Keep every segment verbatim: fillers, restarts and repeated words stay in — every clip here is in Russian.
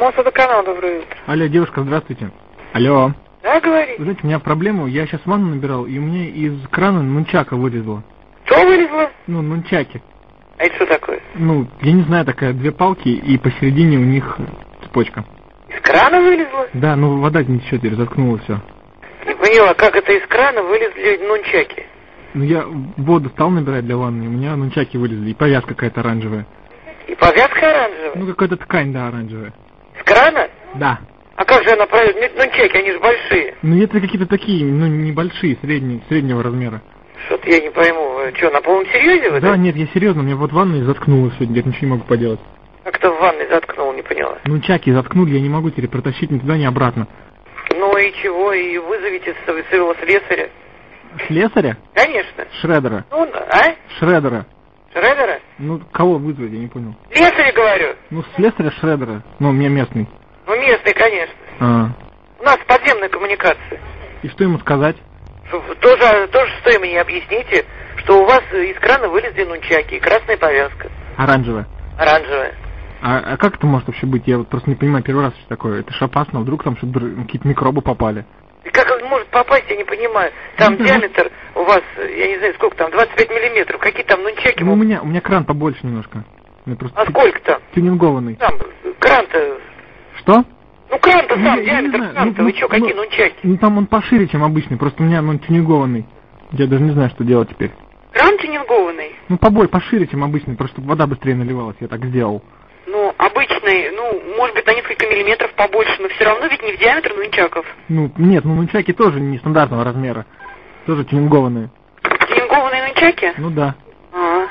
Мосводоканал, доброе утро. Алло, девушка, здравствуйте. Алло. Да, говори. Вы знаете, у меня проблема, я сейчас ванну набирал, и у меня из крана нунчака вылезло. Что вылезло? Ну, нунчаки. А это что такое? Ну, я не знаю, такая две палки, и посередине у них цепочка. Из крана вылезло? Да, ну вода не течет, теперь заткнула все. Не поняла, как это из крана вылезли нунчаки? Ну, я воду стал набирать для ванны, у меня нунчаки вылезли, и повязка какая-то оранжевая. И повязка оранжевая? Ну, какая-то ткань, да, оранжевая. Из крана? Да. А как же она пройдет? Нет, нунчаки, они же большие. Ну, это какие-то такие, ну, небольшие, средние, среднего размера. Что-то я не пойму. Вы что, на полном серьезе вы? Да, Да, нет, я серьезно, мне вот ванну заткнуло сегодня, я ничего не могу поделать. Как-то в ванной заткнул, не поняла. Нунчаки заткнули, я не могу теперь протащить ни туда, ни обратно. Ну и чего? И вызовите своего слесаря. Слесаря? Конечно. Шредера. Ну, а? Шредера. Шредера? Ну, кого вызвать, я не понял. Слесаря, говорю. Ну, слесаря Шредера. Ну, у меня местный. Ну, местный, конечно. А. У нас подземная коммуникация. И что ему сказать? Тоже, тоже что и мне объясните, что у вас из крана вылезли нунчаки и красная повязка. Оранжевая. Оранжевая. А, а как это может вообще быть? Я вот просто не понимаю первый раз, что такое. Это ж опасно, вдруг там что-то, какие-то микробы попали. И как он может попасть, я не понимаю. Там ну, диаметр у вас, я не знаю, сколько там, двадцать пять миллиметров. Какие там нунчаки? Ну, у меня, у меня кран побольше немножко. Просто а сколько там? Тюнингованный. Там, кран-то... Что? Ну, кран-то ну, сам, я, диаметр я кран-то, ну, вы что, ну, какие нунчаки? Ну, там он пошире, чем обычный, просто у меня он тюнингованный. Я даже не знаю, что делать теперь. Кран тюнингованный? Ну, побольше, пошире, чем обычный, просто чтобы вода быстрее наливалась, я так сделал. Ну, обычный, ну, может быть, на несколько миллиметров побольше, но все равно ведь не в диаметр нунчаков. Ну, нет, ну нунчаки тоже не стандартного размера. Тоже тюнингованные. Тюнингованные нунчаки? Ну да. А,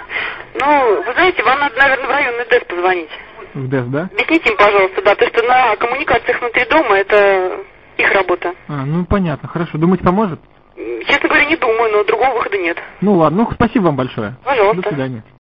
ну, вы знаете, вам надо, наверное, в районный ДЭС позвонить. В ДЭС, да? Объясните им, пожалуйста, да, потому что на коммуникациях внутри дома это их работа. А, ну понятно, хорошо. Думаете, поможет? Честно говоря, не думаю, но другого выхода нет. Ну ладно, ну спасибо вам большое. Пожалуйста. До свидания.